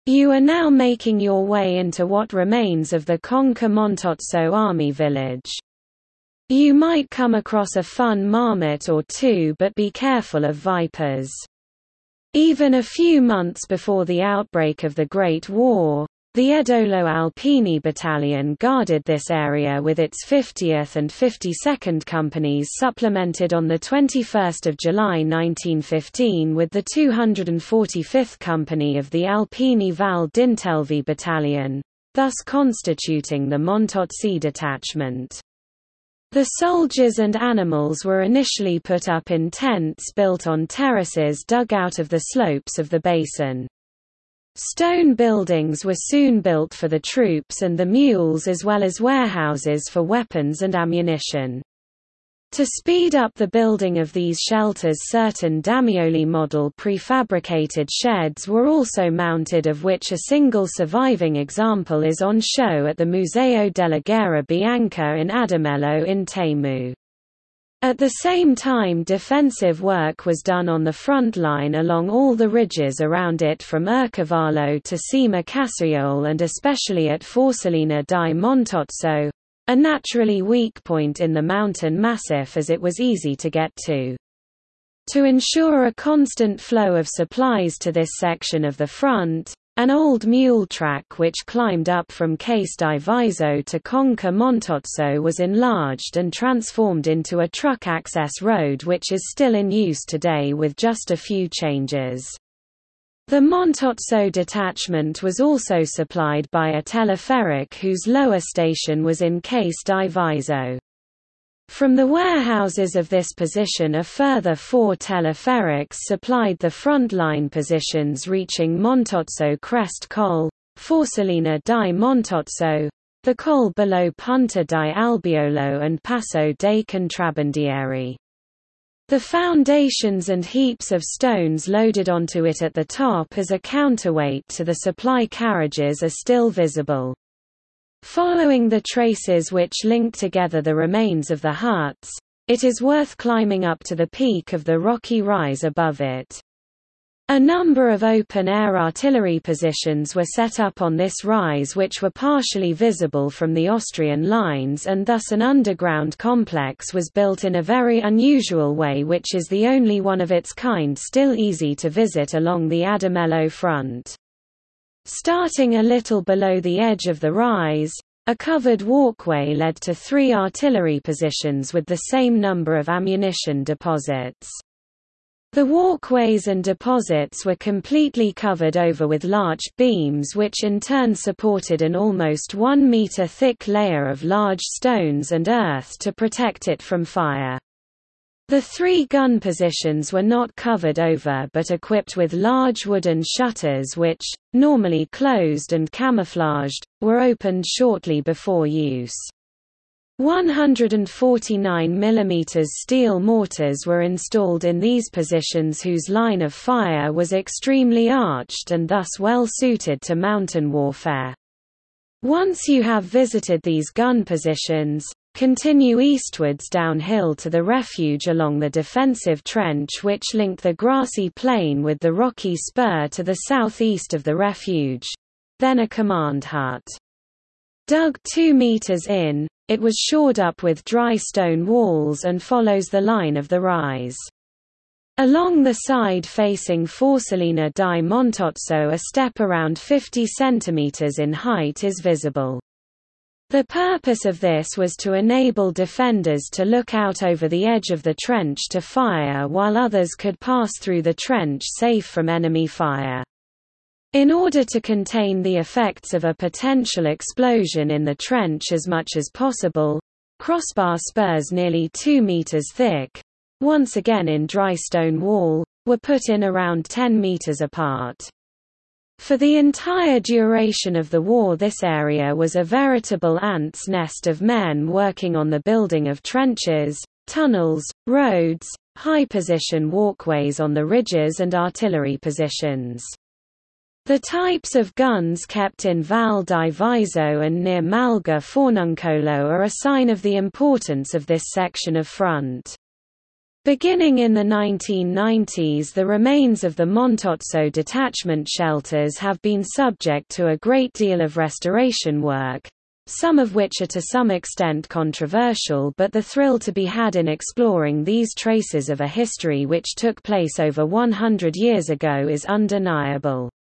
You are now making your way into what remains of the Conca Montozzo army village. You might come across a fun marmot or two, but be careful of vipers. Even a few months before the outbreak of the Great War, the Edolo Alpini Battalion guarded this area with its 50th and 52nd Companies, supplemented on 21 July 1915 with the 245th Company of the Alpini Val d'Intelvi Battalion, thus constituting the Montozzi detachment. The soldiers and animals were initially put up in tents built on terraces dug out of the slopes of the basin. Stone buildings were soon built for the troops and the mules, as well as warehouses for weapons and ammunition. To speed up the building of these shelters, certain Damioli model prefabricated sheds were also mounted, of which a single surviving example is on show at the Museo della Guerra Bianca in Adamello in Temu. At the same time, defensive work was done on the front line along all the ridges around it from Ercavallo to Cima Cassiole, and especially at Forcellina di Montozzo, a naturally weak point in the mountain massif as it was easy to get to. To ensure a constant flow of supplies to this section of the front, an old mule track which climbed up from Case di Viso to Conca Montozzo was enlarged and transformed into a truck access road, which is still in use today with just a few changes. The Montozzo detachment was also supplied by a teleferic whose lower station was in Case di Viso. From the warehouses of this position a further 4 teleferics supplied the front-line positions reaching Montozzo Crest Col, Forcellina di Montozzo, the col below Punta di Albiolo and Passo dei Contrabandieri. The foundations and heaps of stones loaded onto it at the top as a counterweight to the supply carriages are still visible. Following the traces which link together the remains of the huts, it is worth climbing up to the peak of the rocky rise above it. A number of open-air artillery positions were set up on this rise which were partially visible from the Austrian lines, and thus an underground complex was built in a very unusual way, which is the only one of its kind still easy to visit along the Adamello front. Starting a little below the edge of the rise, a covered walkway led to 3 artillery positions with the same number of ammunition deposits. The walkways and deposits were completely covered over with large beams, which in turn supported an almost 1 meter thick layer of large stones and earth to protect it from fire. The 3 gun positions were not covered over but equipped with large wooden shutters which, normally closed and camouflaged, were opened shortly before use. 149 mm steel mortars were installed in these positions whose line of fire was extremely arched and thus well suited to mountain warfare. Once you have visited these gun positions, continue eastwards downhill to the refuge along the defensive trench which linked the grassy plain with the rocky spur to the southeast of the refuge, then a command hut. Dug 2 meters in, it was shored up with dry stone walls and follows the line of the rise. Along the side facing Forcellina di Montozzo a step around 50 centimeters in height is visible. The purpose of this was to enable defenders to look out over the edge of the trench to fire while others could pass through the trench safe from enemy fire. In order to contain the effects of a potential explosion in the trench as much as possible, crossbar spurs nearly 2 meters thick, once again in dry stone wall, were put in around 10 meters apart. For the entire duration of the war this area was a veritable ants' nest of men working on the building of trenches, tunnels, roads, high-position walkways on the ridges and artillery positions. The types of guns kept in Val di Viso and near Malga Fornuncolo are a sign of the importance of this section of front. Beginning in the 1990s, the remains of the Montozzo detachment shelters have been subject to a great deal of restoration work, some of which are to some extent controversial, but the thrill to be had in exploring these traces of a history which took place over 100 years ago is undeniable.